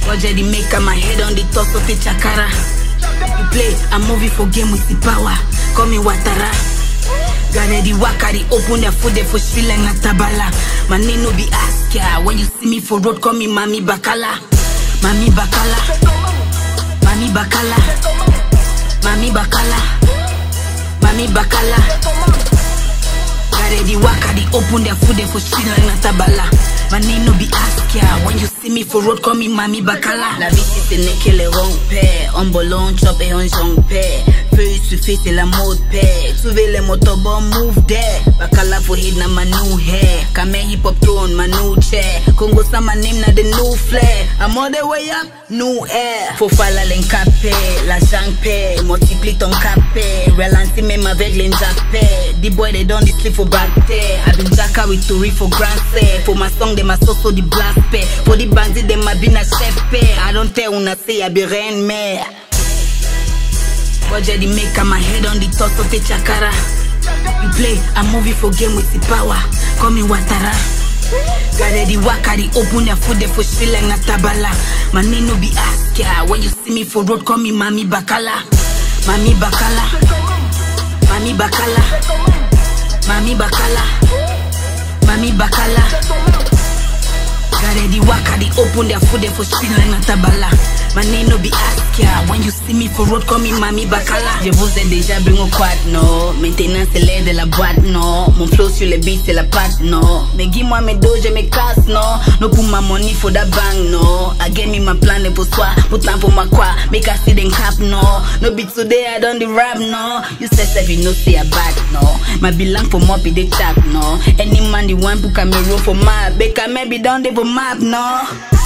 Roger the maker, my head on the top of the chakara. You play a movie for game with the power. Call me Watara. Gane the waka, the open their food, they for feel like Natabala. My name no be ask ya. When you see me for road, call me Mami Bakala. Mami Bakala. Mami Bakala. Mami Bakala. Mami Bakala. Gane the waka, the open their food, they for feel like Natabala. My name no be ask ya. When you see me for road, call me Mami Bakala. La vie c'est ne que le romper. On bolon, chop et on jomper. Face to face, c'est la mode pair. Trouver les motorbons, move there. Bakala for head na my new hair. Kame hip hop throne, my new chair. Congo sa my name na the new flair. I'm all the way up, new air. Faut fala l'encape, la jampe. Multiplie ton capé. Relancer même avec l'enjapé. The boy they don't sleep for back there. I been jacka with Tori for grand say. For my song they must also the blast pay. For the bandit they must be na chef pay. I don't tell una say I be rain mare. Roger the maker, my head on the top of the chakara. You play a movie for game with the power. Call me Watara. Gane the waka, the open their food, they for feel like Natabala. My name no be ask ya. When you see me for road, call me Mami Bakala. Mami Bakala. Mami Bakala. Mami Bakala. Mami Bakala. Gane the waka, the open their food, they for feel like Natabala. My name no be ask ya. When you see me for road, call me Mami Bakala. Je vous ai déjà bring au quad, no. Maintenant c'est l'air de la boîte, no. Mon flow sur les beats c'est la patte, no. Mais dis-moi mes dos, je me casse, no. No pour ma money for that bang, no. I get me my plan pour soi, pourtant pour ma quoi. Make I see them cap, no. No beat today, I don't the rap, no. You say you know say I bad, no. My belong for more be the chat, no. Any man the one pour camera for map. Beka maybe down there for map, no.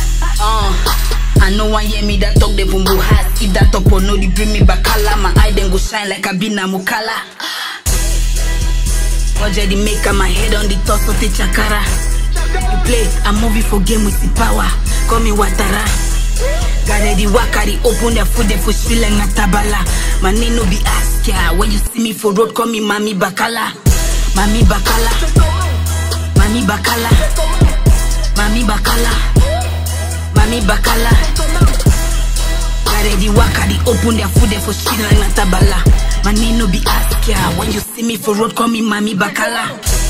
I know one hear me that talk the bumbu hat. If that top or no, they bring me Bakala. My eye then go shine like a bina mukala. Roger the maker, my head on the top of the chakara. You play a movie for game with the power. Call me Watara. Gane the waka, the open their food, they for feel like Natabala. My name no be ask ya. When you see me for road, call me Mami Bakala. Mami Bakala. Mami Bakala. Mami Bakala. Mami Bakala. Gane the waka, the open their food, they for feel like Natabala. My name no be ask ya. When you see me for road, call me Mami Bakala.